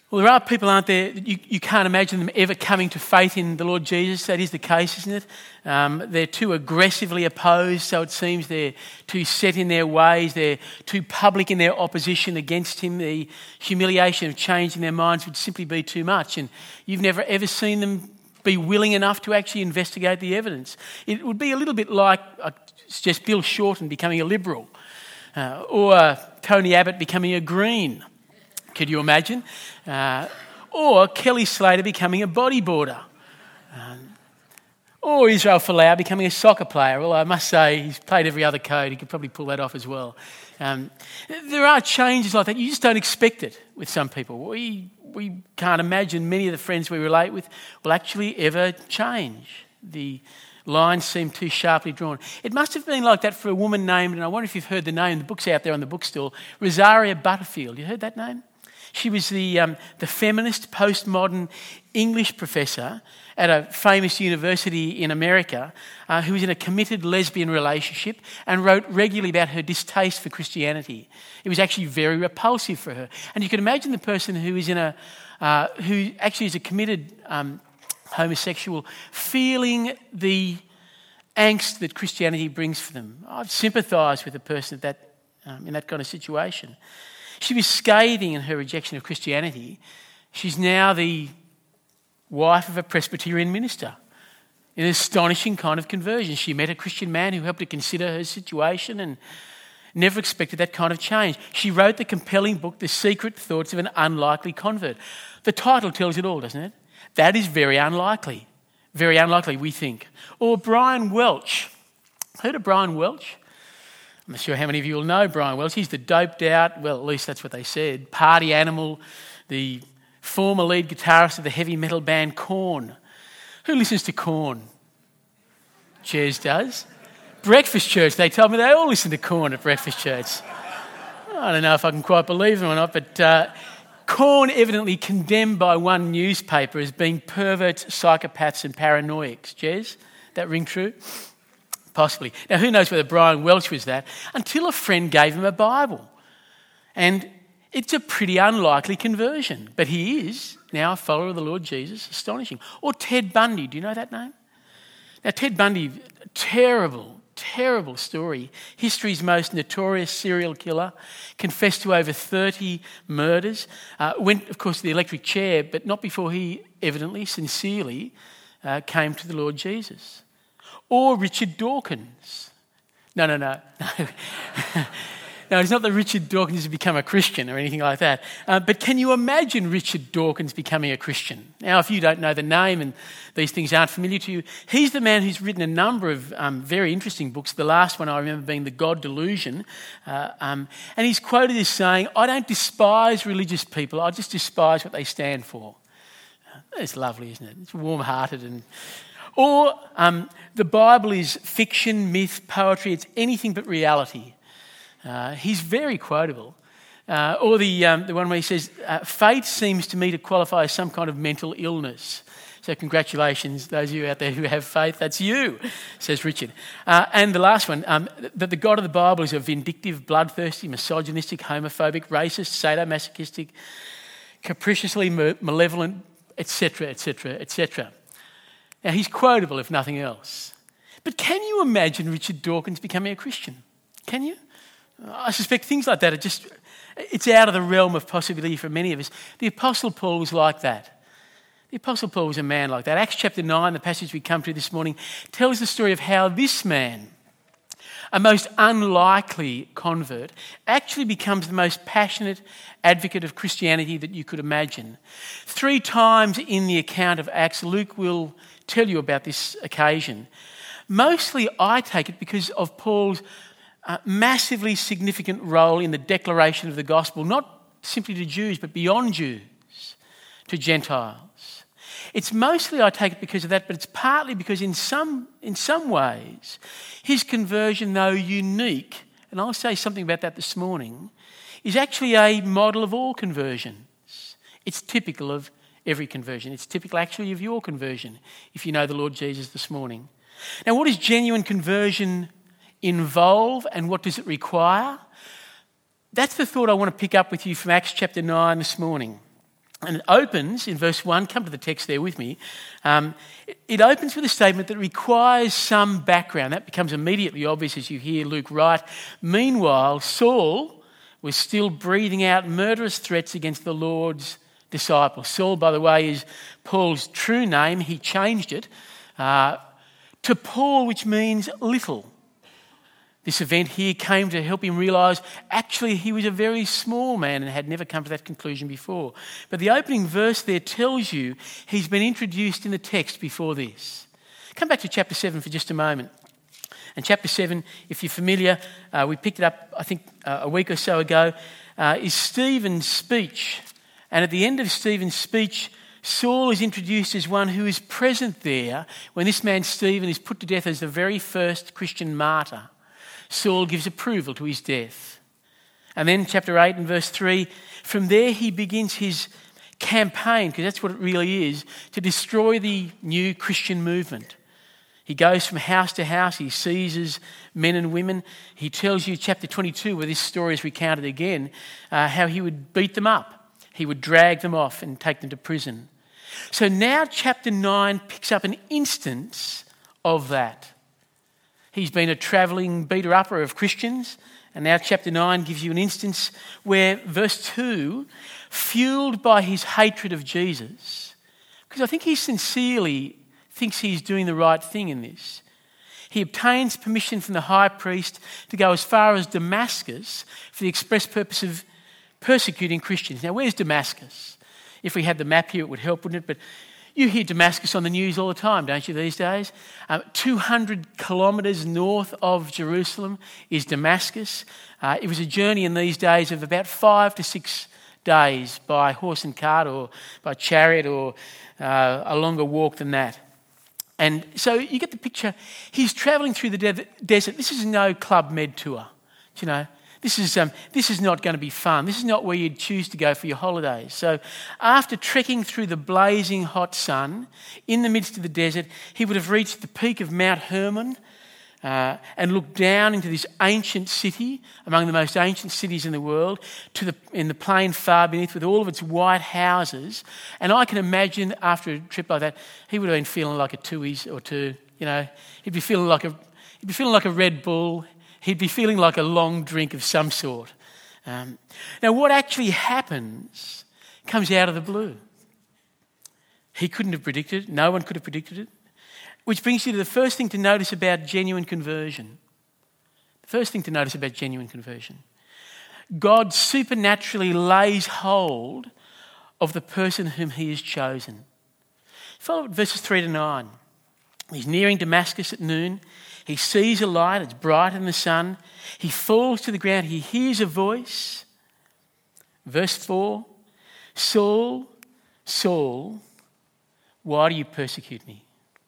Well, there are people, aren't there, that you can't imagine them ever coming to faith in the Lord Jesus. That is the case, isn't it? They're too aggressively opposed, so it seems they're too set in their ways. They're too public in their opposition against him. The humiliation of changing their minds would simply be too much. And you've never ever seen them be willing enough to actually investigate the evidence. It would be a little bit like, I suggest, Bill Shorten becoming a Liberal or Tony Abbott becoming a Green. Could you imagine? Or Kelly Slater becoming a bodyboarder. Or Israel Folau becoming a soccer player. Well, I must say he's played every other code. He could probably pull that off as well. There are changes like that. You just don't expect it with some people. We can't imagine many of the friends we relate with will actually ever change. The lines seem too sharply drawn. It must have been like that for a woman named, and I wonder if you've heard the name, the book's out there on the bookstall, Rosaria Butterfield. You heard that name? She was the feminist, postmodern English professor at a famous university in America who was in a committed lesbian relationship and wrote regularly about her distaste for Christianity. It was actually very repulsive for her. And you can imagine the person who is who actually is a committed homosexual feeling the angst that Christianity brings for them. I've sympathised with a person in that kind of situation. She was scathing in her rejection of Christianity. She's now the wife of a Presbyterian minister. An astonishing kind of conversion. She met a Christian man who helped her consider her situation and never expected that kind of change. She wrote the compelling book, The Secret Thoughts of an Unlikely Convert. The title tells it all, doesn't it? That is very unlikely. Very unlikely, we think. Or Brian Welch. Heard of Brian Welch? I'm not sure how many of you will know Brian Welch. He's the doped out, well, at least that's what they said, party animal, the former lead guitarist of the heavy metal band Korn. Who listens to Korn? Jez does. Breakfast Church, they told me they all listen to Korn at Breakfast Church. I don't know if I can quite believe them or not, but Korn evidently condemned by one newspaper as being perverts, psychopaths and paranoiacs. Jez, that ring true? Possibly. Now, who knows whether Brian Welch was that, until a friend gave him a Bible. And it's a pretty unlikely conversion, but he is now a follower of the Lord Jesus. Astonishing. Or Ted Bundy, do you know that name? Now, Ted Bundy, terrible, terrible story. History's most notorious serial killer, confessed to over 30 murders, went, of course, to the electric chair, but not before he evidently, sincerely, came to the Lord Jesus. Or Richard Dawkins. No. No, it's not that Richard Dawkins has become a Christian or anything like that. But can you imagine Richard Dawkins becoming a Christian? Now, if you don't know the name and these things aren't familiar to you, he's the man who's written a number of very interesting books. The last one I remember being The God Delusion. And he's quoted as saying, I don't despise religious people, I just despise what they stand for. It's lovely, isn't it? It's warm-hearted and... Or the Bible is fiction, myth, poetry. It's anything but reality. He's very quotable. Or the one where he says, faith seems to me to qualify as some kind of mental illness. So congratulations, those of you out there who have faith, that's you, says Richard. And the last one, that the God of the Bible is a vindictive, bloodthirsty, misogynistic, homophobic, racist, sadomasochistic, capriciously malevolent, etc., etc., etc. Now, he's quotable, if nothing else. But can you imagine Richard Dawkins becoming a Christian? Can you? I suspect things like that it's out of the realm of possibility for many of us. The Apostle Paul was like that. The Apostle Paul was a man like that. Acts chapter 9, the passage we come to this morning, tells the story of how this man, a most unlikely convert, actually becomes the most passionate advocate of Christianity that you could imagine. 3 times in the account of Acts, Luke will tell you about this occasion. Mostly, I take it because of Paul's massively significant role in the declaration of the gospel, not simply to Jews, but beyond Jews, to Gentiles. It's mostly, I take it, because of that, but it's partly because in some ways, his conversion, though unique, and I'll say something about that this morning, is actually a model of all conversions. It's typical of every conversion. It's typical actually of your conversion, if you know the Lord Jesus this morning. Now, what does genuine conversion involve and what does it require? That's the thought I want to pick up with you from Acts chapter 9 this morning. And it opens in verse 1, come to the text there with me. It opens with a statement that requires some background. That becomes immediately obvious as you hear Luke write. Meanwhile, Saul was still breathing out murderous threats against the Lord's disciples. Saul, by the way, is Paul's true name. He changed it to Paul, which means little. This event here came to help him realise actually he was a very small man and had never come to that conclusion before. But the opening verse there tells you he's been introduced in the text before this. Come back to chapter 7 for just a moment. And chapter 7, if you're familiar, we picked it up I think a week or so ago, is Stephen's speech. And at the end of Stephen's speech, Saul is introduced as one who is present there when this man Stephen is put to death as the very first Christian martyr. Saul gives approval to his death. And then chapter 8 and verse 3, from there he begins his campaign, because that's what it really is, to destroy the new Christian movement. He goes from house to house, he seizes men and women. He tells you, chapter 22, where this story is recounted again, how he would beat them up. He would drag them off and take them to prison. So now chapter 9 picks up an instance of that. He's been a travelling beater-upper of Christians, and now chapter 9 gives you an instance where verse 2, fuelled by his hatred of Jesus, because I think he sincerely thinks he's doing the right thing in this, he obtains permission from the high priest to go as far as Damascus for the express purpose of persecuting Christians. Now, where's Damascus? If we had the map here, it would help, wouldn't it? But you hear Damascus on the news all the time, don't you, these days? 200 kilometres north of Jerusalem is Damascus. It was a journey in these days of about 5 to 6 days by horse and cart or by chariot or a longer walk than that. And so you get the picture. He's travelling through the desert. This is no Club Med tour, you know. This is not going to be fun. This is not where you'd choose to go for your holidays. So after trekking through the blazing hot sun in the midst of the desert, he would have reached the peak of Mount Hermon and looked down into this ancient city, among the most ancient cities in the world, in the plain far beneath with all of its white houses. And I can imagine after a trip like that, he would have been feeling like a Tooheys or two. You know, he'd be feeling like a Red Bull. He'd be feeling like a long drink of some sort. Now, what actually happens comes out of the blue. He couldn't have predicted it. No one could have predicted it. Which brings you to the first thing to notice about genuine conversion. The first thing to notice about genuine conversion. God supernaturally lays hold of the person whom he has chosen. Follow verses 3 to 9. He's nearing Damascus at noon. He sees a light, it's brighter than the sun. He falls to the ground, he hears a voice. Verse 4, Saul, Saul, why do you persecute me?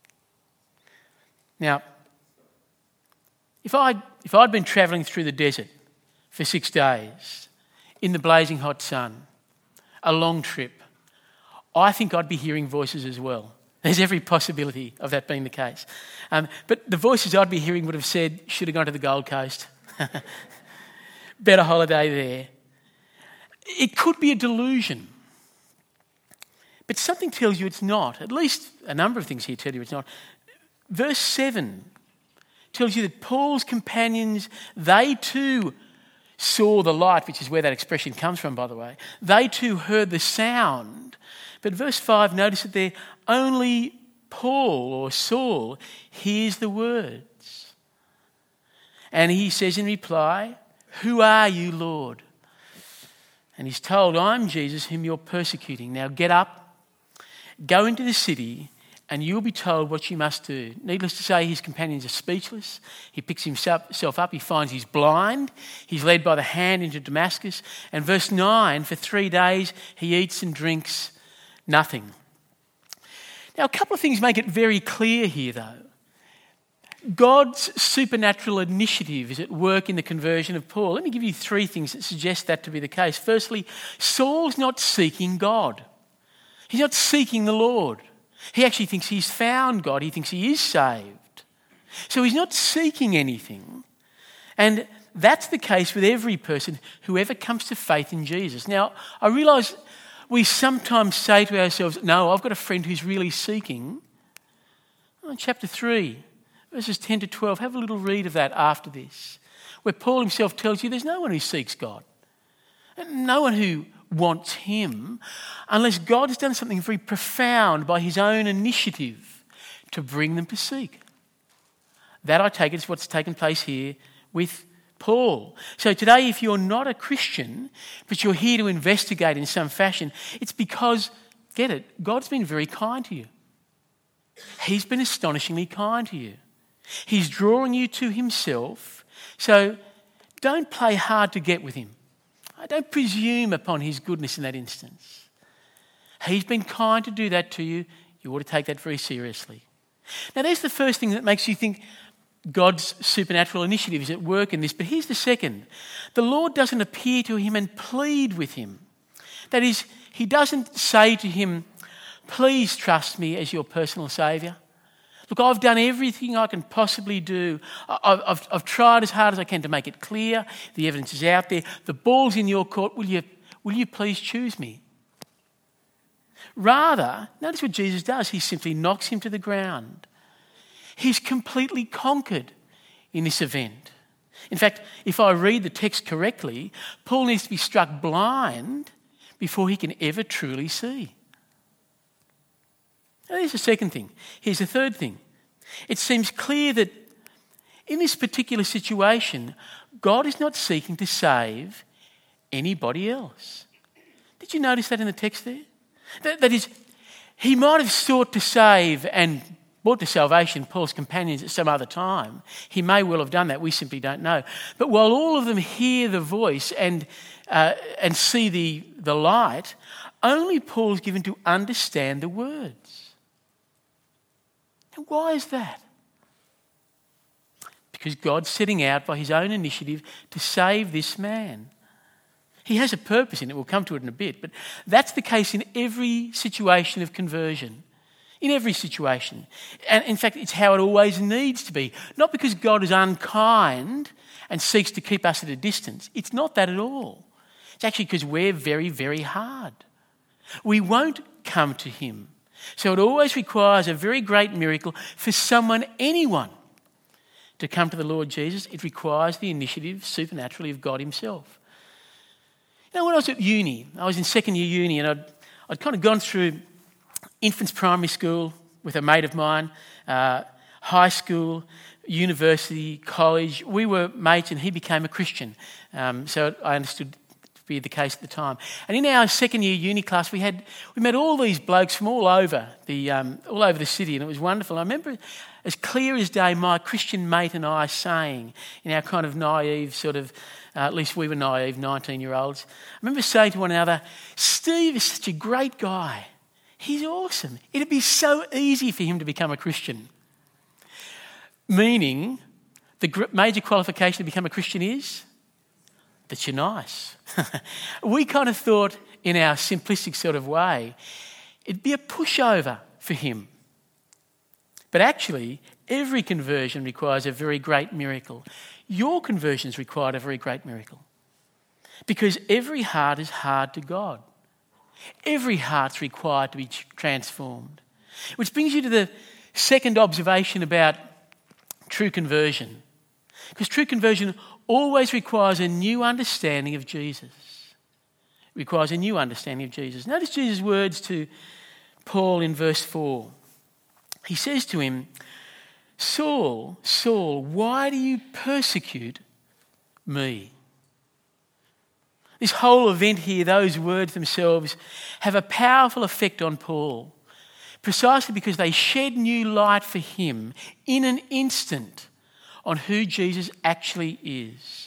Now, if I'd been travelling through the desert for 6 days in the blazing hot sun, a long trip, I think I'd be hearing voices as well. There's every possibility of that being the case. But the voices I'd be hearing would have said, should have gone to the Gold Coast. Better holiday there. It could be a delusion. But something tells you it's not. At least a number of things here tell you it's not. Verse 7 tells you that Paul's companions, they too saw the light, which is where that expression comes from, by the way. They too heard the sound. But verse 5, notice that there only Paul or Saul hears the words. And he says in reply, who are you, Lord? And he's told, I'm Jesus whom you're persecuting. Now get up, go into the city, and you'll be told what you must do. Needless to say, his companions are speechless. He picks himself up. He finds he's blind. He's led by the hand into Damascus. And verse 9, for 3 days he eats and drinks nothing. Now, a couple of things make it very clear here, though. God's supernatural initiative is at work in the conversion of Paul. Let me give you 3 things that suggest that to be the case. Firstly, Saul's not seeking God. He's not seeking the Lord. He actually thinks he's found God. He thinks he is saved. So he's not seeking anything. And that's the case with every person who ever comes to faith in Jesus. Now, I realise we sometimes say to ourselves, no, I've got a friend who's really seeking. In chapter 3, verses 10 to 12, have a little read of that after this, where Paul himself tells you there's no one who seeks God, no one who wants him, unless God has done something very profound by his own initiative to bring them to seek. That, I take it, is what's taken place here with Paul. So today, if you're not a Christian, but you're here to investigate in some fashion, it's because, get it, God's been very kind to you. He's been astonishingly kind to you. He's drawing you to himself. So don't play hard to get with him. Don't presume upon his goodness in that instance. He's been kind to do that to you. You ought to take that very seriously. Now, there's the first thing that makes you think God's supernatural initiative is at work in this. But here's the second. The Lord doesn't appear to him and plead with him. That is, he doesn't say to him, please trust me as your personal saviour. Look, I've done everything I can possibly do. I've tried as hard as I can to make it clear. The evidence is out there. The ball's in your court. Will you please choose me? Rather, notice what Jesus does. He simply knocks him to the ground. He's completely conquered in this event. In fact, if I read the text correctly, Paul needs to be struck blind before he can ever truly see. Now, here's the second thing. Here's the third thing. It seems clear that in this particular situation, God is not seeking to save anybody else. Did you notice that in the text there? That is, he might have sought to save and brought to salvation Paul's companions at some other time. He may well have done that. We simply don't know. But while all of them hear the voice and see the light, only Paul is given to understand the words. And why is that? Because God's setting out by his own initiative to save this man. He has a purpose in it. We'll come to it in a bit. But that's the case in every situation of conversion. In every situation. And in fact, it's how it always needs to be. Not because God is unkind and seeks to keep us at a distance. It's not that at all. It's actually because we're very, very hard. We won't come to him. So it always requires a very great miracle for someone, anyone, to come to the Lord Jesus. It requires the initiative supernaturally of God himself. You know, when I was at uni, I was in second year uni, and I'd kind of gone through infants primary school with a mate of mine, high school, university, college. We were mates and he became a Christian. So I understood to be the case at the time. And in our second year uni class, we met all these blokes from all over the city, and it was wonderful. I remember as clear as day my Christian mate and I saying in our kind of naive sort of, at least we were naive, 19-year-olds. I remember saying to one another, Steve is such a great guy. He's awesome. It'd be so easy for him to become a Christian. Meaning, the major qualification to become a Christian is that you're nice. We kind of thought, in our simplistic sort of way, it'd be a pushover for him. But actually, every conversion requires a very great miracle. Your conversions required a very great miracle. Because every heart is hard to God. Every heart's required to be transformed. Which brings you to the second observation about true conversion. Because true conversion always requires a new understanding of Jesus. It requires a new understanding of Jesus. Notice Jesus' words to Paul in verse 4. He says to him, Saul, Saul, why do you persecute me? This whole event here, those words themselves, have a powerful effect on Paul, precisely because they shed new light for him in an instant on who Jesus actually is.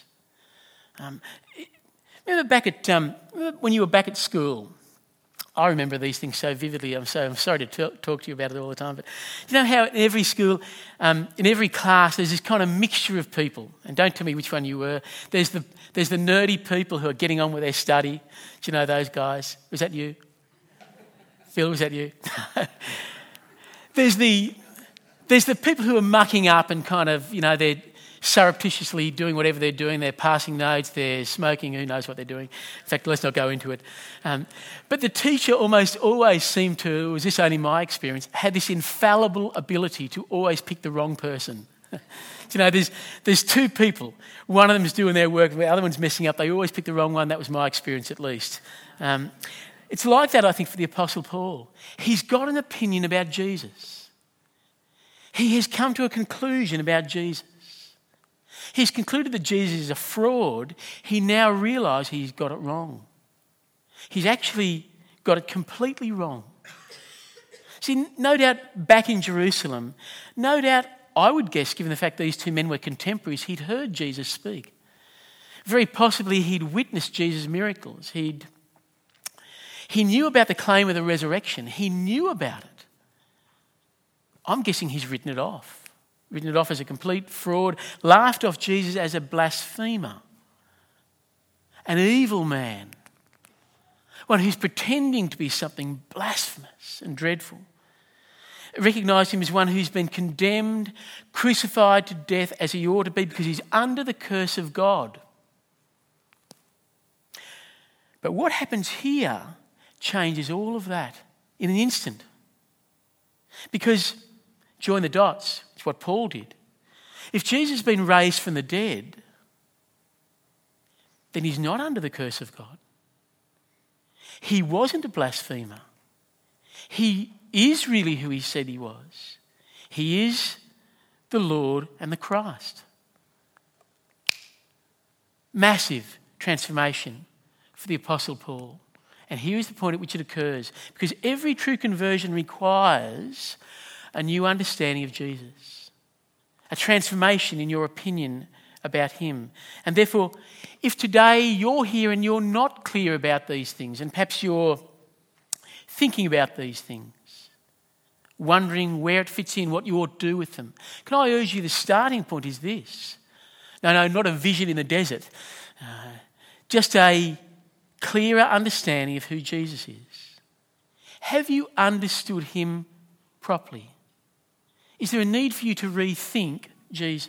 Remember back at when you were back at school? I remember these things so vividly. I'm sorry to talk to you about it all the time. But you know how in every school, in every class, there's this kind of mixture of people. And don't tell me which one you were. There's the nerdy people who are getting on with their study. Do you know those guys? Was that you? Phil, was that you? There's the people who are mucking up and kind of, they're surreptitiously doing whatever they're doing. They're passing notes, they're smoking, who knows what they're doing. In fact, let's not go into it. But the teacher almost always seemed to, was this only my experience, had this infallible ability to always pick the wrong person. You know, there's two people. One of them is doing their work, the other one's messing up. They always pick the wrong one. That was my experience, at least. It's like that, I think, for the Apostle Paul. He's got an opinion about Jesus. He has come to a conclusion about Jesus. He's concluded that Jesus is a fraud. He now realises he's got it wrong. He's actually got it completely wrong. See, no doubt back in Jerusalem, no doubt, I would guess, given the fact these two men were contemporaries, he'd heard Jesus speak. Very possibly he'd witnessed Jesus' miracles. He knew about the claim of the resurrection. He knew about it. I'm guessing he's written it off as a complete fraud, laughed off Jesus as a blasphemer, an evil man, one who's pretending to be something blasphemous and dreadful. Recognised him as one who's been condemned, crucified to death as he ought to be because he's under the curse of God. But what happens here changes all of that in an instant. Because, join the dots, it's what Paul did. If Jesus has been raised from the dead, then he's not under the curse of God. He wasn't a blasphemer. He is really who he said he was. He is the Lord and the Christ. Massive transformation for the Apostle Paul. And here is the point at which it occurs. Because every true conversion requires a new understanding of Jesus. A transformation in your opinion about him. And therefore, if today you're here and you're not clear about these things, and perhaps you're thinking about these things, wondering where it fits in, what you ought to do with them, can I urge you the starting point is this. No, not a vision in the desert. Just a clearer understanding of who Jesus is. Have you understood him properly? Is there a need for you to rethink Jesus?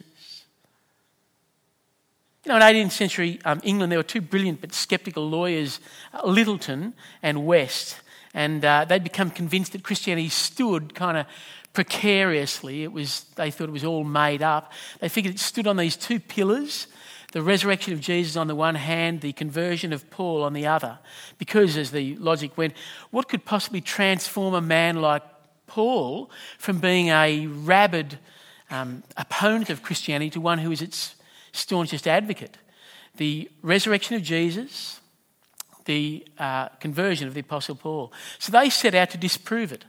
You know, in 18th century England, there were two brilliant but sceptical lawyers, Littleton and West, and they'd become convinced that Christianity stood kind of precariously. They thought it was all made up. They figured it stood on these two pillars, the resurrection of Jesus on the one hand, the conversion of Paul on the other. Because, as the logic went, what could possibly transform a man like Paul from being a rabid opponent of Christianity to one who is its staunchest advocate? The resurrection of Jesus, the conversion of the Apostle Paul. So they set out to disprove it.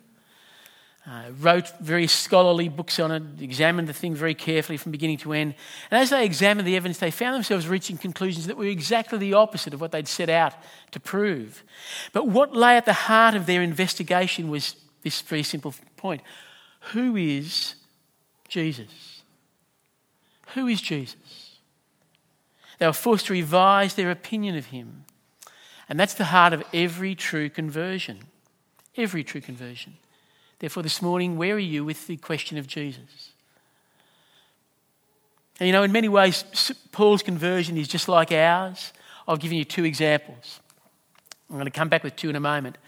Wrote very scholarly books on it, examined the thing very carefully from beginning to end. And as they examined the evidence, they found themselves reaching conclusions that were exactly the opposite of what they'd set out to prove. But what lay at the heart of their investigation was this very simple point. Who is Jesus? Who is Jesus? They were forced to revise their opinion of him. And that's the heart of every true conversion. Every true conversion. Therefore, this morning, where are you with the question of Jesus? And you know, in many ways, Paul's conversion is just like ours. I've given you two examples. I'm going to come back with two in a moment.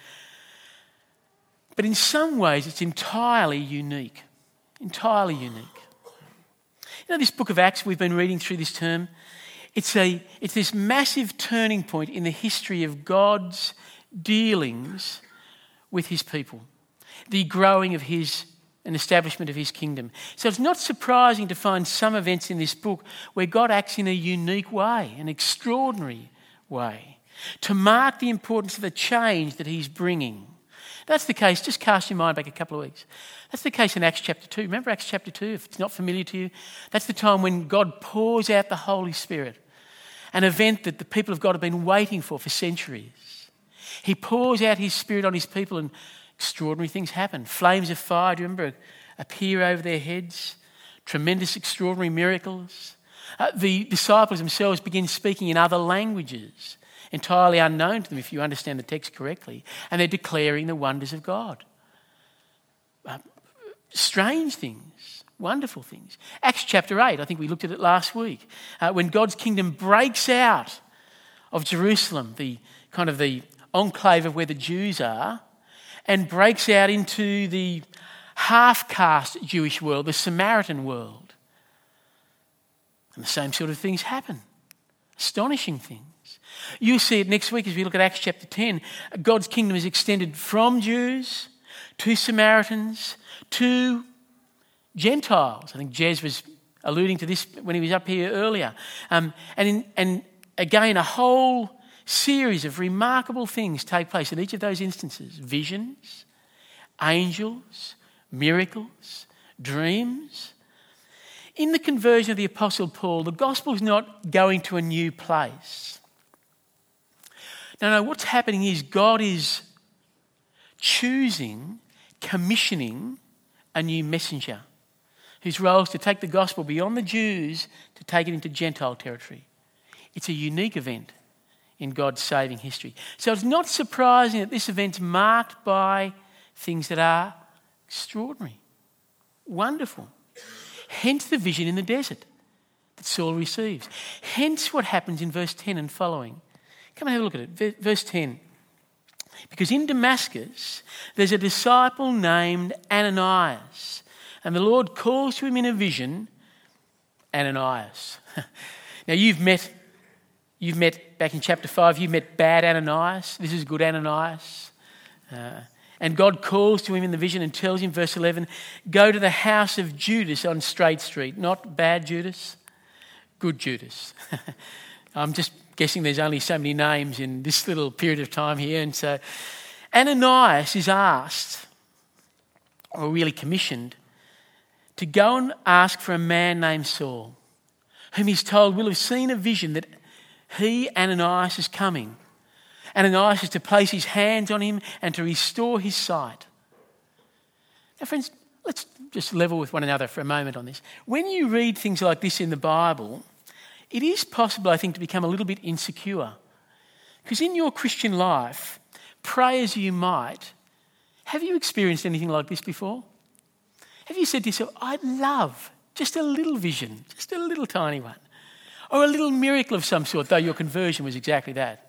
But in some ways, it's entirely unique. Entirely unique. You know, this book of Acts we've been reading through this term, it's this massive turning point in the history of God's dealings with his people. The growing of his and establishment of his kingdom. So it's not surprising to find some events in this book where God acts in a unique way, an extraordinary way, to mark the importance of the change that he's bringing. That's the case, just cast your mind back a couple of weeks. That's the case in Acts chapter 2. Remember Acts chapter 2, if it's not familiar to you? That's the time when God pours out the Holy Spirit, an event that the people of God have been waiting for centuries. He pours out his Spirit on his people and extraordinary things happen. Flames of fire, do you remember, appear over their heads. Tremendous, extraordinary miracles. The disciples themselves begin speaking in other languages, entirely unknown to them if you understand the text correctly, and they're declaring the wonders of God. Strange things, Wonderful things. Acts chapter 8, I think we looked at it last week, when God's kingdom breaks out of Jerusalem, the kind of the enclave of where the Jews are, and breaks out into the half-caste Jewish world, the Samaritan world. And the same sort of things happen. Astonishing things. You'll see it next week as we look at Acts chapter 10. God's kingdom is extended from Jews to Samaritans to Gentiles. I think Jez was alluding to this when he was up here earlier. And again, a whole series of remarkable things take place in each of those instances. Visions, angels, miracles, dreams. In the conversion of the Apostle Paul, the gospel is not going to a new place. No, what's happening is God is choosing, commissioning a new messenger whose role is to take the gospel beyond the Jews to take it into Gentile territory. It's a unique event in God's saving history. So it's not surprising that this event's marked by things that are extraordinary, wonderful. Hence the vision in the desert that Saul receives. Hence what happens in verse 10 and following. Come and have a look at it. Verse 10. Because in Damascus there's a disciple named Ananias, and the Lord calls to him in a vision, Ananias. Now you've met back in chapter 5, you met bad Ananias. This is good Ananias. And God calls to him in the vision and tells him, verse 11, go to the house of Judas on Straight Street. Not bad Judas, good Judas. I'm just guessing there's only so many names in this little period of time here. And so Ananias is asked, or really commissioned, to go and ask for a man named Saul, whom he's told will have seen a vision that he, Ananias, is coming. Ananias is to place his hands on him and to restore his sight. Now, friends, let's just level with one another for a moment on this. When you read things like this in the Bible, it is possible, I think, to become a little bit insecure. Because in your Christian life, pray as you might, have you experienced anything like this before? Have you said to yourself, I'd love just a little vision, just a little tiny one, or a little miracle of some sort, though your conversion was exactly that?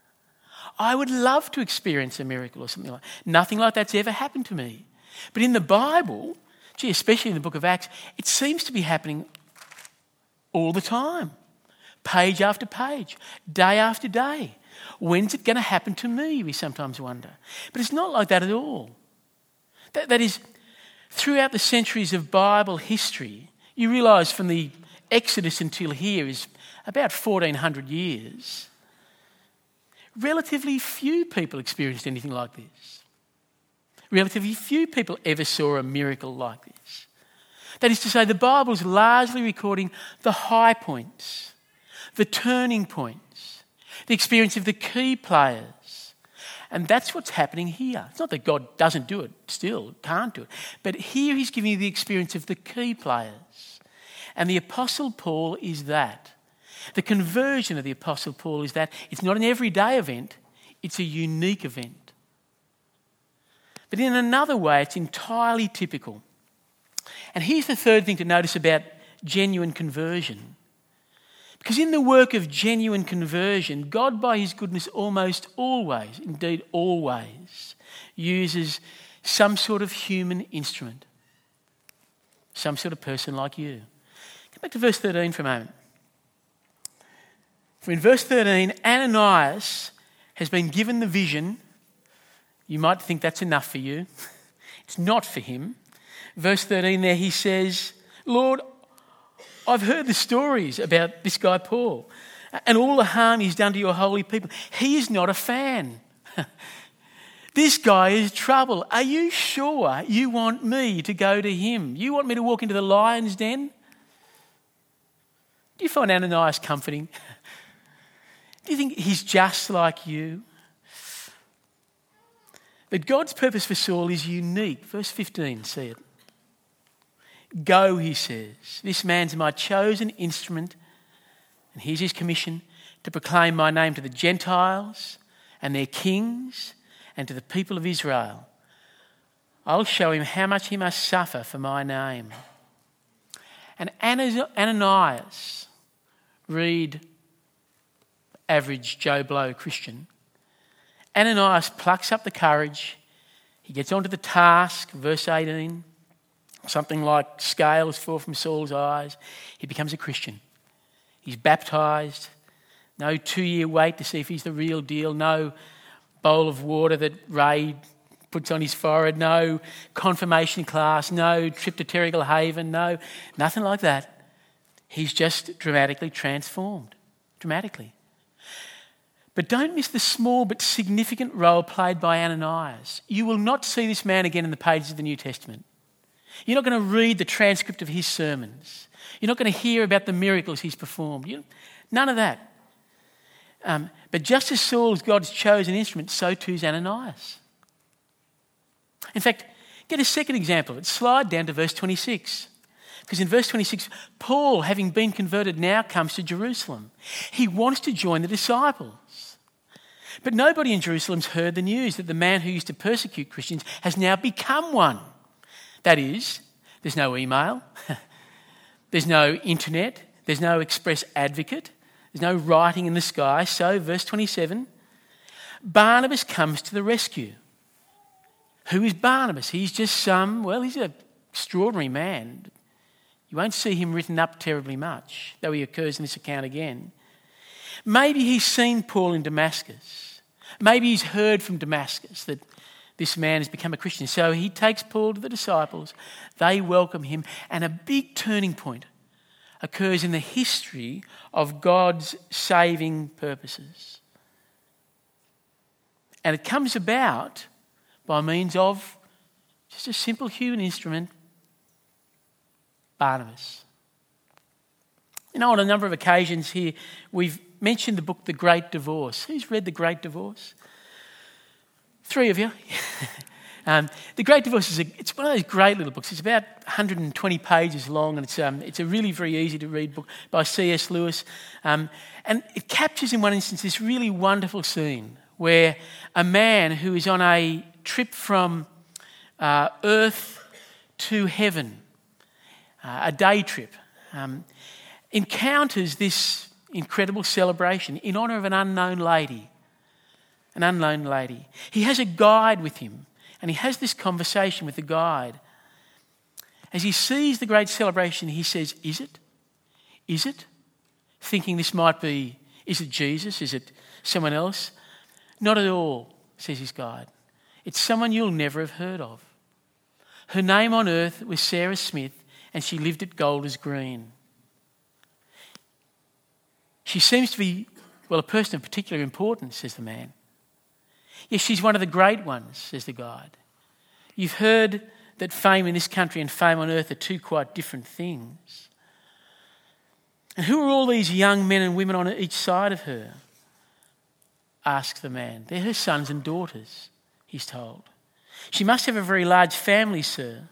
I would love to experience a miracle or something like that. Nothing like that's ever happened to me. But in the Bible, especially in the book of Acts, it seems to be happening all the time. Page after page, day after day. When's it going to happen to me, we sometimes wonder. But it's not like that at all. That is, throughout the centuries of Bible history, you realise from the Exodus until here is about 1,400 years. Relatively few people experienced anything like this. Relatively few people ever saw a miracle like this. That is to say, the Bible's largely recording the high points, the turning points, the experience of the key players. And that's what's happening here. It's not that God doesn't do it, still can't do it. But here he's giving you the experience of the key players. And the Apostle Paul is that. The conversion of the Apostle Paul is that. It's not an everyday event, it's a unique event. But in another way, it's entirely typical. And here's the third thing to notice about genuine conversion. Because in the work of genuine conversion, God by his goodness almost always, indeed always, uses some sort of human instrument. Some sort of person like you. Come back to verse 13 for a moment. For in verse 13, Ananias has been given the vision. You might think that's enough for you. It's not for him. Verse 13 there he says, Lord, I've heard the stories about this guy Paul and all the harm he's done to your holy people. He is not a fan. This guy is trouble. Are you sure you want me to go to him? You want me to walk into the lion's den? Do you find Ananias comforting? Do you think he's just like you? But God's purpose for Saul is unique. Verse 15, see it. Go, he says. This man's my chosen instrument, and here's his commission, to proclaim my name to the Gentiles and their kings and to the people of Israel. I'll show him how much he must suffer for my name. And Ananias, read average Joe Blow Christian, Ananias plucks up the courage, he gets onto the task, verse 18, something like scales fall from Saul's eyes, he becomes a Christian. He's baptised, no 2-year wait to see if he's the real deal, no bowl of water that Ray puts on his forehead, no confirmation class, no trip to Terrigal Haven, no, nothing like that. He's just dramatically transformed, dramatically. But don't miss the small but significant role played by Ananias. You will not see this man again in the pages of the New Testament. You're not going to read the transcript of his sermons. You're not going to hear about the miracles he's performed. None of that. But just as Saul is God's chosen instrument, so too is Ananias. In fact, get a second example of it. Slide down to verse 26. Because in verse 26, Paul, having been converted, now comes to Jerusalem. He wants to join the disciples. But nobody in Jerusalem's heard the news that the man who used to persecute Christians has now become one. That is, there's no email, there's no internet, there's no express advocate, there's no writing in the sky. So, verse 27, Barnabas comes to the rescue. Who is Barnabas? He's just he's an extraordinary man. You won't see him written up terribly much, though he occurs in this account again. Maybe he's seen Paul in Damascus. Maybe he's heard from Damascus that this man has become a Christian. So he takes Paul to the disciples. They welcome him. And a big turning point occurs in the history of God's saving purposes. And it comes about by means of just a simple human instrument, Barnabas. On a number of occasions here, we've mentioned the book The Great Divorce. Who's read The Great Divorce? 3 of you. The Great Divorce it's one of those great little books. It's about 120 pages long, and it's a really very easy to read book by C.S. Lewis. And it captures in one instance this really wonderful scene where a man who is on a trip from earth to heaven, a day trip, encounters this incredible celebration in honour of an unknown lady. He has a guide with him, and he has this conversation with the guide. As he sees the great celebration, he says, "Is it? Is it?" Thinking this might be, is it Jesus? Is it someone else? Not at all, says his guide. It's someone you'll never have heard of. Her name on earth was Sarah Smith, and she lived at Golders Green. She seems to be, a person of particular importance, says the man. Yes, she's one of the great ones, says the guide. You've heard that fame in this country and fame on earth are two quite different things. And who are all these young men and women on each side of her? Asks the man. They're her sons and daughters, he's told. She must have a very large family, sir.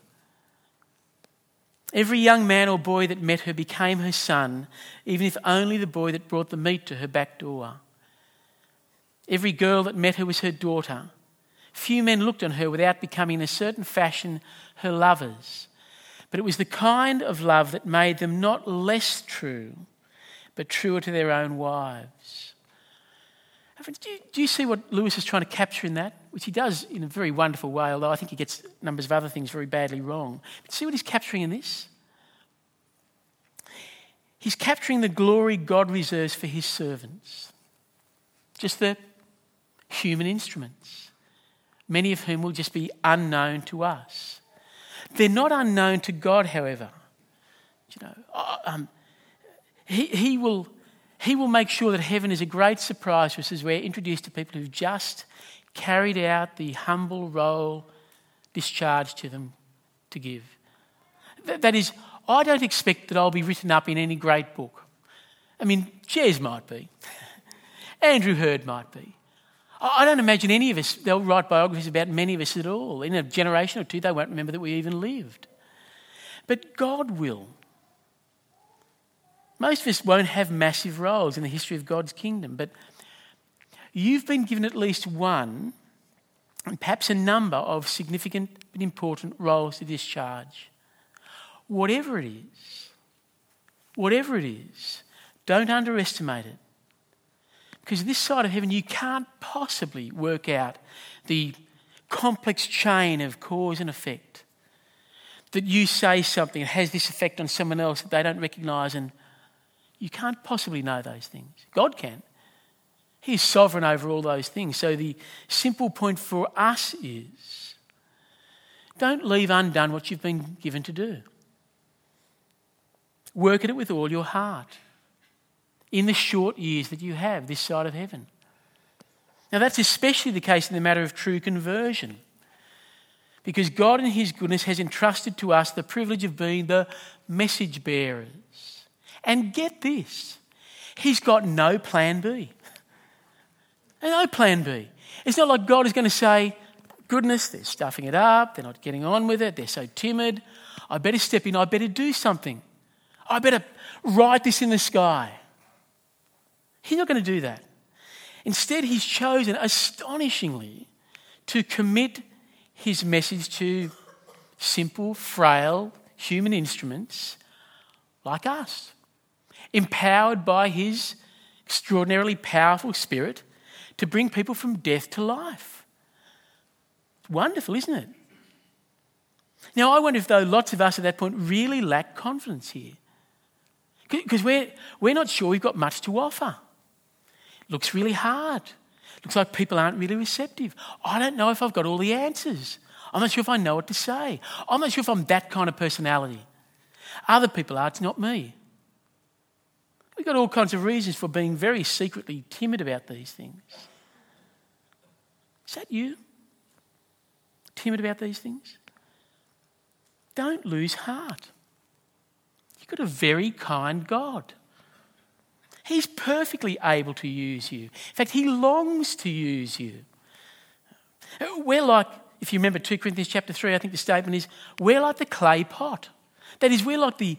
Every young man or boy that met her became her son, even if only the boy that brought the meat to her back door. Every girl that met her was her daughter. Few men looked on her without becoming in a certain fashion her lovers. But it was the kind of love that made them not less true, but truer to their own wives. Do you see what Lewis is trying to capture in that? Which he does in a very wonderful way, although I think he gets numbers of other things very badly wrong. But see what he's capturing in this? He's capturing the glory God reserves for his servants. Just the human instruments, many of whom will just be unknown to us. They're not unknown to God, however. He will make sure that heaven is a great surprise for us as we're introduced to people who've just carried out the humble role discharged to them to give. That is, I don't expect that I'll be written up in any great book. I mean, Jez might be. Andrew Hurd might be. I don't imagine any of us, they'll write biographies about many of us at all. In a generation or two, they won't remember that we even lived. But God will. Most of us won't have massive roles in the history of God's kingdom, but you've been given at least one, and perhaps a number of significant but important roles to discharge. Whatever it is, whatever it is, don't underestimate it. Because this side of heaven, you can't possibly work out the complex chain of cause and effect. That you say something, it has this effect on someone else that they don't recognise, and you can't possibly know those things. God can. He is sovereign over all those things. So the simple point for us is, don't leave undone what you've been given to do. Work at it with all your heart in the short years that you have this side of heaven. Now that's especially the case in the matter of true conversion, because God in his goodness has entrusted to us the privilege of being the message bearers. And get this, he's got no plan B. No plan B. It's not like God is going to say, goodness, they're stuffing it up, they're not getting on with it, they're so timid, I better step in, I better do something. I better write this in the sky. He's not going to do that. Instead, he's chosen, astonishingly, to commit his message to simple, frail human instruments like us, empowered by his extraordinarily powerful Spirit to bring people from death to life. Wonderful, isn't it? Now, I wonder if, though, lots of us at that point really lack confidence here. Because we're not sure we've got much to offer. It looks really hard. It looks like people aren't really receptive. I don't know if I've got all the answers. I'm not sure if I know what to say. I'm not sure if I'm that kind of personality. Other people are, it's not me. We've got all kinds of reasons for being very secretly timid about these things. Is that you? Timid about these things? Don't lose heart. You've got a very kind God. He's perfectly able to use you. In fact, he longs to use you. We're like, if you remember 2 Corinthians chapter 3, I think the statement is, we're like the clay pot. That is, we're like the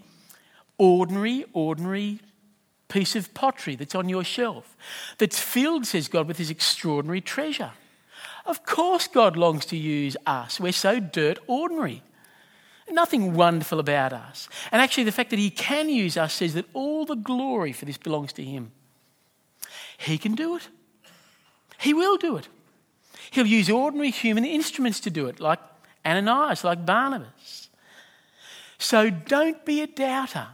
ordinary piece of pottery that's on your shelf, that's filled, says God, with his extraordinary treasure. Of course God longs to use us. We're so dirt ordinary. Nothing wonderful about us. And actually the fact that he can use us says that all the glory for this belongs to him. He can do it. He will do it. He'll use ordinary human instruments to do it, like Ananias, like Barnabas. So don't be a doubter.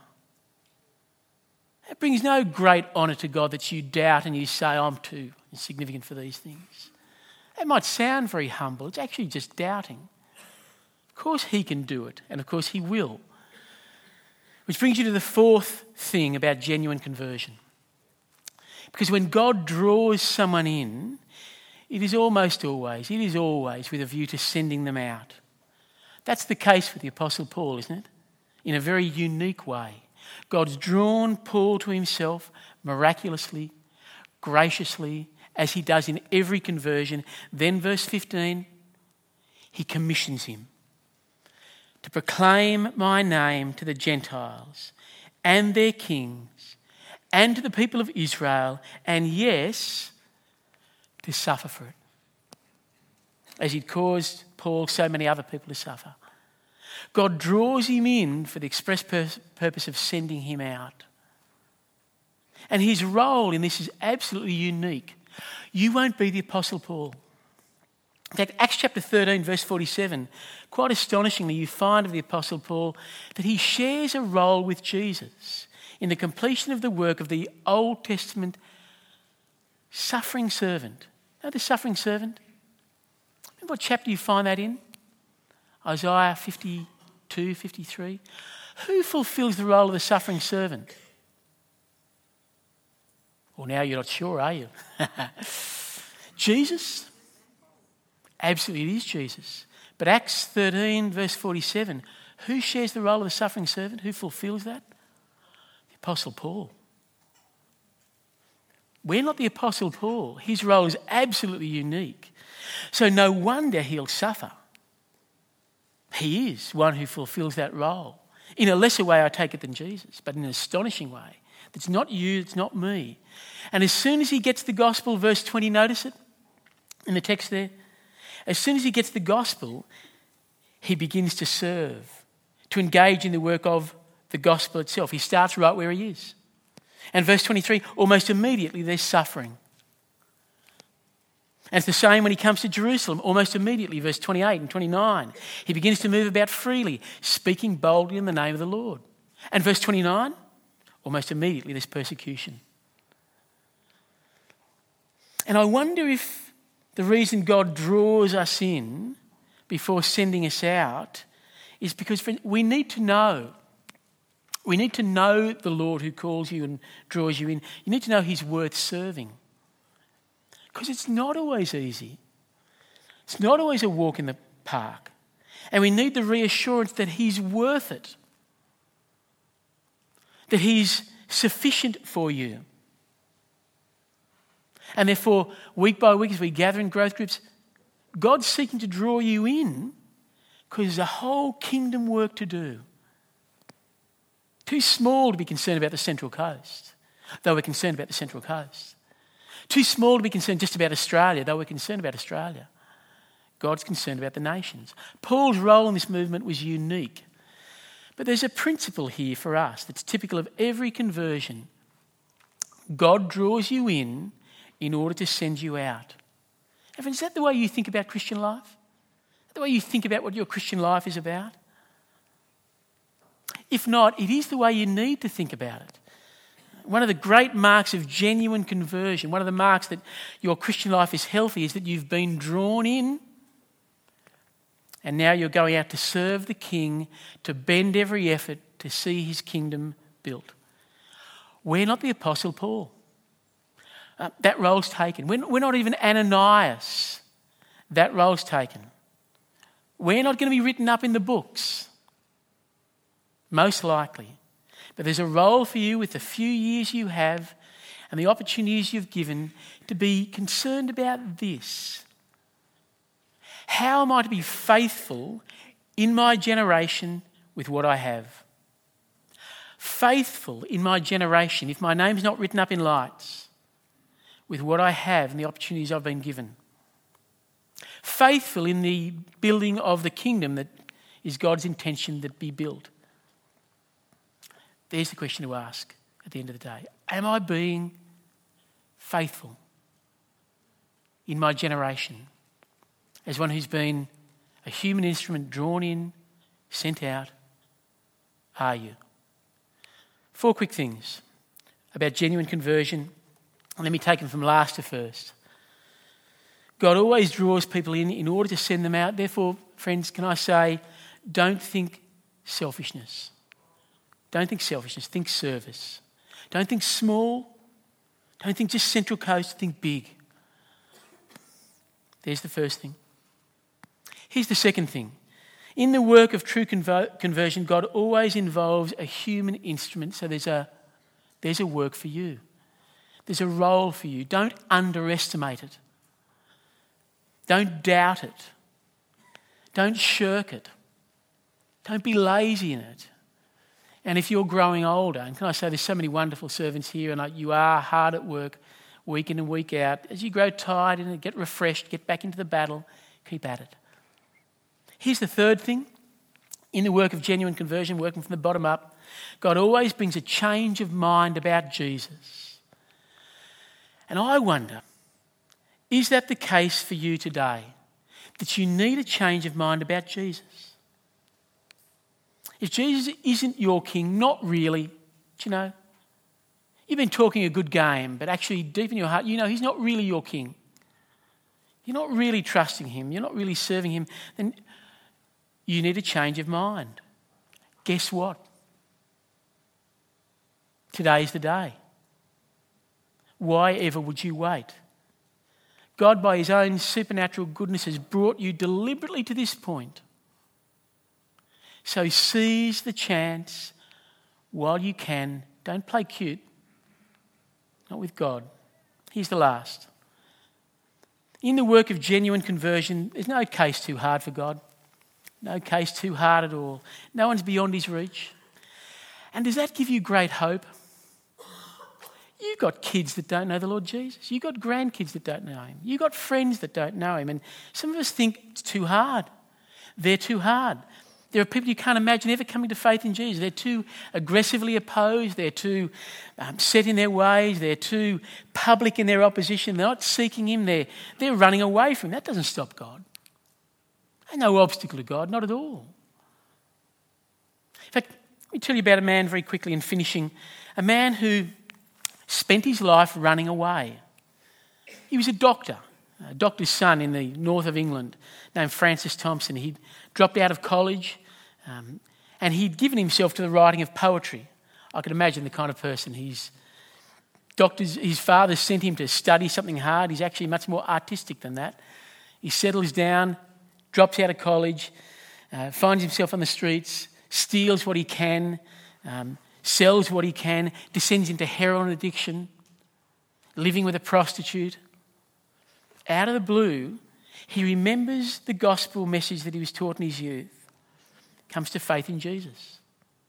It brings no great honour to God that you doubt and you say, I'm too insignificant for these things. It might sound very humble. It's actually just doubting. Of course he can do it, and of course he will. Which brings you to the fourth thing about genuine conversion. Because when God draws someone in, it is always with a view to sending them out. That's the case with the Apostle Paul, isn't it? In a very unique way. God's drawn Paul to himself miraculously, graciously, as he does in every conversion. Then verse 15, he commissions him to proclaim my name to the Gentiles and their kings and to the people of Israel, and yes, to suffer for it, as he'd caused Paul so many other people to suffer. God draws him in for the express purpose of sending him out. And his role in this is absolutely unique. You won't be the Apostle Paul. In fact, Acts chapter 13, verse 47, quite astonishingly, you find of the Apostle Paul that he shares a role with Jesus in the completion of the work of the Old Testament suffering servant. Know the suffering servant? Remember what chapter you find that in? Isaiah 52, 53. Who fulfills the role of the suffering servant? Well, now you're not sure, are you? Jesus? Absolutely, it is Jesus. But Acts 13, verse 47, who shares the role of the suffering servant? Who fulfills that? The Apostle Paul. We're not the Apostle Paul. His role is absolutely unique. So no wonder he'll suffer. He is one who fulfills that role. In a lesser way, I take it, than Jesus, but in an astonishing way. It's not you, it's not me. And as soon as he gets the gospel, verse 20, notice it in the text there. As soon as he gets the gospel, he begins to serve, to engage in the work of the gospel itself. He starts right where he is. And verse 23, almost immediately there's suffering. And it's the same when he comes to Jerusalem, almost immediately, verse 28 and 29. He begins to move about freely, speaking boldly in the name of the Lord. And verse 29, almost immediately there's persecution. And I wonder if the reason God draws us in before sending us out is because we need to know. We need to know the Lord who calls you and draws you in. You need to know he's worth serving. Because it's not always easy. It's not always a walk in the park. And we need the reassurance that he's worth it. That he's sufficient for you. And therefore, week by week as we gather in growth groups, God's seeking to draw you in because there's a whole kingdom work to do. Too small to be concerned about the Central Coast, though we're concerned about the Central Coast. Too small to be concerned just about Australia, though we're concerned about Australia. God's concerned about the nations. Paul's role in this movement was unique. But there's a principle here for us that's typical of every conversion. God draws you in order to send you out. And friends, is that the way you think about Christian life? Is that the way you think about what your Christian life is about? If not, it is the way you need to think about it. One of the great marks of genuine conversion, one of the marks that your Christian life is healthy, is that you've been drawn in and now you're going out to serve the King, to bend every effort to see his kingdom built. We're not the Apostle Paul. That role's taken. We're not even Ananias. That role's taken. We're not going to be written up in the books, most likely. But there's a role for you with the few years you have and the opportunities you've given to be concerned about this. How am I to be faithful in my generation with what I have? Faithful in my generation, if my name's not written up in lights, with what I have and the opportunities I've been given. Faithful in the building of the kingdom that is God's intention that be built. There's the question to ask at the end of the day. Am I being faithful in my generation as one who's been a human instrument drawn in, sent out? Are you? 4 quick things about genuine conversion. Let me take them from last to first. God always draws people in order to send them out. Therefore, friends, can I say, don't think selfishness. Don't think selfishness, think service. Don't think small. Don't think just Central Coast, think big. There's the first thing. Here's the second thing. In the work of true conversion, God always involves a human instrument, so there's a work for you. There's a role for you. Don't underestimate it. Don't doubt it. Don't shirk it. Don't be lazy in it. And if you're growing older, and can I say there's so many wonderful servants here and you are hard at work week in and week out, as you grow tired and get refreshed, get back into the battle, keep at it. Here's the third thing. In the work of genuine conversion, working from the bottom up, God always brings a change of mind about Jesus. And I wonder, is that the case for you today? That you need a change of mind about Jesus? If Jesus isn't your king, not really, do you know? You've been talking a good game, but actually deep in your heart, you know he's not really your king. You're not really trusting him. You're not really serving him. Then you need a change of mind. Guess what? Today's the day. Why ever would you wait? God, by his own supernatural goodness, has brought you deliberately to this point. So seize the chance while you can. Don't play cute. Not with God. Here's the last. In the work of genuine conversion, there's no case too hard for God. No case too hard at all. No one's beyond his reach. And does that give you great hope? You've got kids that don't know the Lord Jesus. You've got grandkids that don't know him. You've got friends that don't know him. And some of us think it's too hard. They're too hard. There are people you can't imagine ever coming to faith in Jesus. They're too aggressively opposed. They're too set in their ways. They're too public in their opposition. They're not seeking him. They're running away from him. That doesn't stop God. There's no obstacle to God, not at all. In fact, let me tell you about a man very quickly in finishing. A man who spent his life running away. He was a doctor's son in the north of England named Francis Thompson. He'd dropped out of college and he'd given himself to the writing of poetry. I can imagine the kind of person his father sent him to study something hard. He's actually much more artistic than that. He settles down, drops out of college, finds himself on the streets, steals what he can, sells what he can, descends into heroin addiction, living with a prostitute. Out of the blue, he remembers the gospel message that he was taught in his youth, comes to faith in Jesus.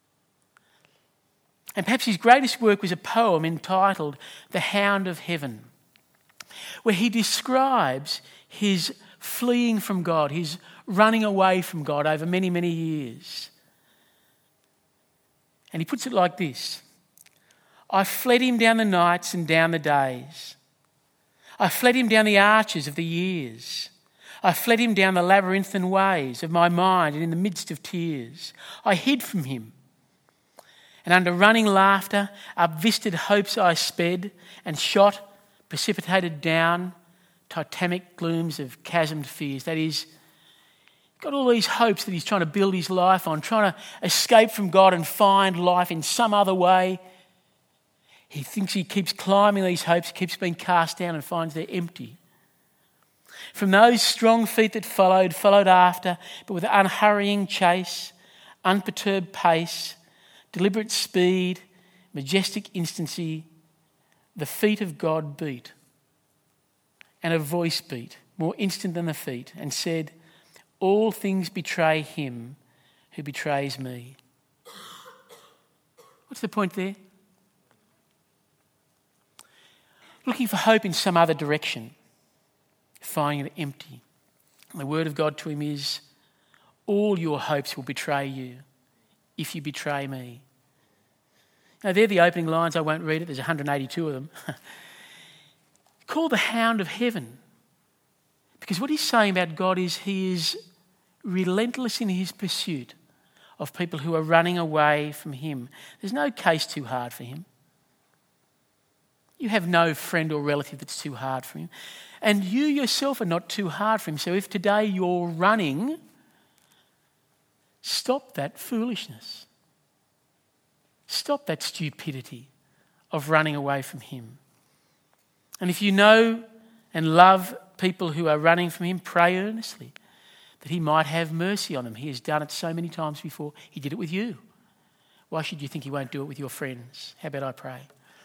And perhaps his greatest work was a poem entitled The Hound of Heaven, where he describes his fleeing from God, his running away from God over many, many years. And he puts it like this: I fled him down the nights and down the days. I fled him down the arches of the years. I fled him down the labyrinthine ways of my mind and in the midst of tears. I hid from him. And under running laughter, up-visted hopes I sped and shot, precipitated down, titanic glooms of chasmed fears. That is, got all these hopes that he's trying to build his life on, trying to escape from God and find life in some other way. He thinks he keeps climbing these hopes, keeps being cast down and finds they're empty. From those strong feet that followed after, but with unhurrying chase, unperturbed pace, deliberate speed, majestic instancy, the feet of God beat. And a voice beat, more instant than the feet, and said, all things betray him who betrays me. What's the point there? Looking for hope in some other direction, finding it empty. And the word of God to him is, all your hopes will betray you if you betray me. Now, they're the opening lines. I won't read it. There's 182 of them. Called the Hound of Heaven. Because what he's saying about God is he is relentless in his pursuit of people who are running away from him. There's no case too hard for him. You have no friend or relative that's too hard for him. And you yourself are not too hard for him. So if today you're running, stop that foolishness. Stop that stupidity of running away from him. And if you know and love people who are running from him, pray earnestly that he might have mercy on them. He has done it so many times before. He did it with you. Why should you think he won't do it with your friends? How about I pray?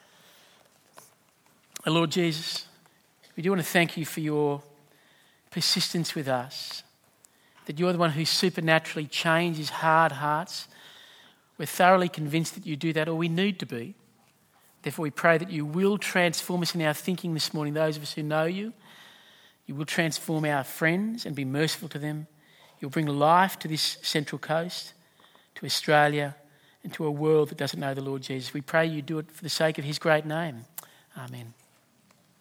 Lord Jesus, we do want to thank you for your persistence with us, that you're the one who supernaturally changes hard hearts. We're thoroughly convinced that you do that, or we need to be. Therefore, we pray that you will transform us in our thinking this morning, those of us who know you. You will transform our friends and be merciful to them. You'll bring life to this Central Coast, to Australia, and to a world that doesn't know the Lord Jesus. We pray you do it for the sake of his great name. Amen.